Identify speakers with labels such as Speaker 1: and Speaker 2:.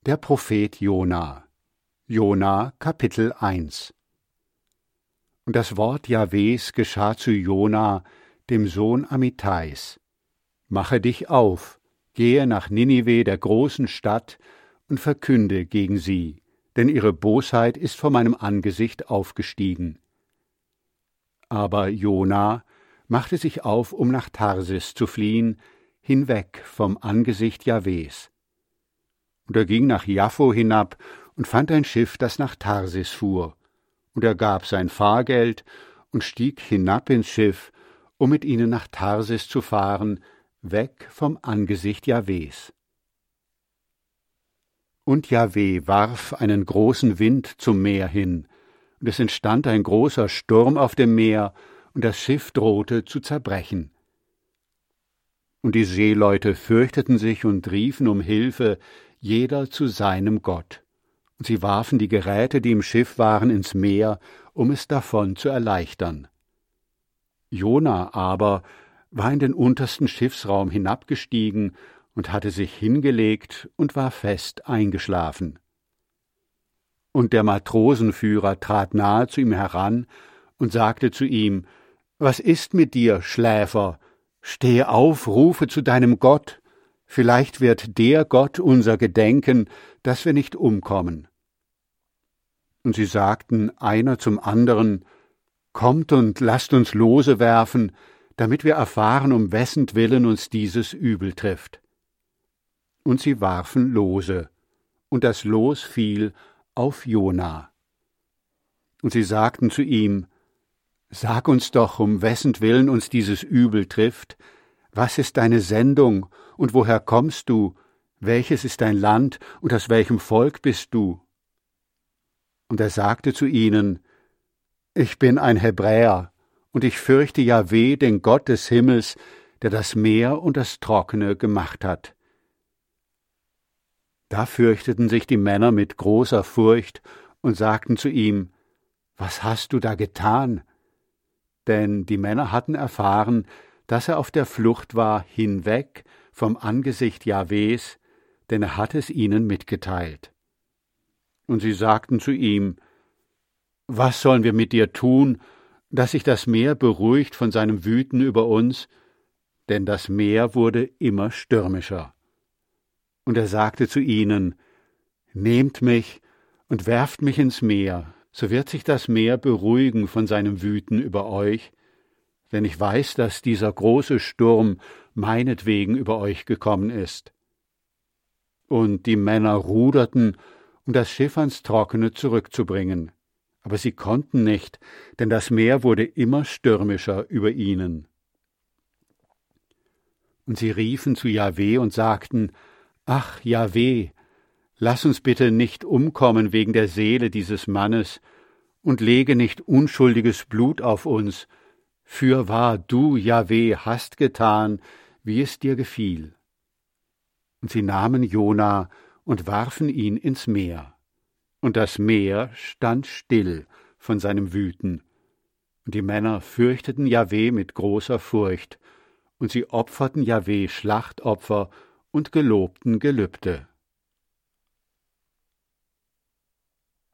Speaker 1: Der Prophet Jona. Jona, Kapitel 1. Und das Wort Jahwes geschah zu Jona, dem Sohn Amittais. Mache dich auf, gehe nach Ninive, der großen Stadt, und verkünde gegen sie, denn ihre Bosheit ist vor meinem Angesicht aufgestiegen. Aber Jona machte sich auf, um nach Tarsis zu fliehen, hinweg vom Angesicht Jahwes. Und er ging nach Jaffo hinab und fand ein Schiff, das nach Tarsis fuhr. Und er gab sein Fahrgeld und stieg hinab ins Schiff, um mit ihnen nach Tarsis zu fahren, weg vom Angesicht Jahwes. Und Jahwe warf einen großen Wind zum Meer hin, und es entstand ein großer Sturm auf dem Meer, und das Schiff drohte zu zerbrechen. Und die Seeleute fürchteten sich und riefen um Hilfe, jeder zu seinem Gott. Und sie warfen die Geräte, die im Schiff waren, ins Meer, um es davon zu erleichtern. Jona aber war in den untersten Schiffsraum hinabgestiegen und hatte sich hingelegt und war fest eingeschlafen. Und der Matrosenführer trat nahe zu ihm heran und sagte zu ihm: »Was ist mit dir, Schläfer? Stehe auf, rufe zu deinem Gott. Vielleicht wird der Gott unser gedenken, dass wir nicht umkommen.« Und sie sagten einer zum anderen: »Kommt und lasst uns Lose werfen, damit wir erfahren, um wessentwillen uns dieses Übel trifft.« Und sie warfen Lose, und das Los fiel auf Jona. Und sie sagten zu ihm: »Sag uns doch, um wessentwillen uns dieses Übel trifft. Was ist deine Sendung, und woher kommst du? Welches ist dein Land, und aus welchem Volk bist du?« Und er sagte zu ihnen: »Ich bin ein Hebräer, und ich fürchte Jahwe, den Gott des Himmels, der das Meer und das Trockene gemacht hat.« Da fürchteten sich die Männer mit großer Furcht und sagten zu ihm: »Was hast du da getan?« Denn die Männer hatten erfahren, dass er auf der Flucht war, hinweg vom Angesicht Jahwes, denn er hat es ihnen mitgeteilt. Und sie sagten zu ihm: »Was sollen wir mit dir tun, dass sich das Meer beruhigt von seinem Wüten über uns?« Denn das Meer wurde immer stürmischer. Und er sagte zu ihnen: »Nehmt mich und werft mich ins Meer, so wird sich das Meer beruhigen von seinem Wüten über euch, denn ich weiß, dass dieser große Sturm meinetwegen über euch gekommen ist.« Und die Männer ruderten, um das Schiff ans Trockene zurückzubringen. Aber sie konnten nicht, denn das Meer wurde immer stürmischer über ihnen. Und sie riefen zu Jahwe und sagten: »Ach, Jahwe, lass uns bitte nicht umkommen wegen der Seele dieses Mannes und lege nicht unschuldiges Blut auf uns. Fürwahr, du, Jahwe, hast getan, wie es dir gefiel.« Und sie nahmen Jona und warfen ihn ins Meer. Und das Meer stand still von seinem Wüten. Und die Männer fürchteten Jahwe mit großer Furcht, und sie opferten Jahwe Schlachtopfer und gelobten Gelübde.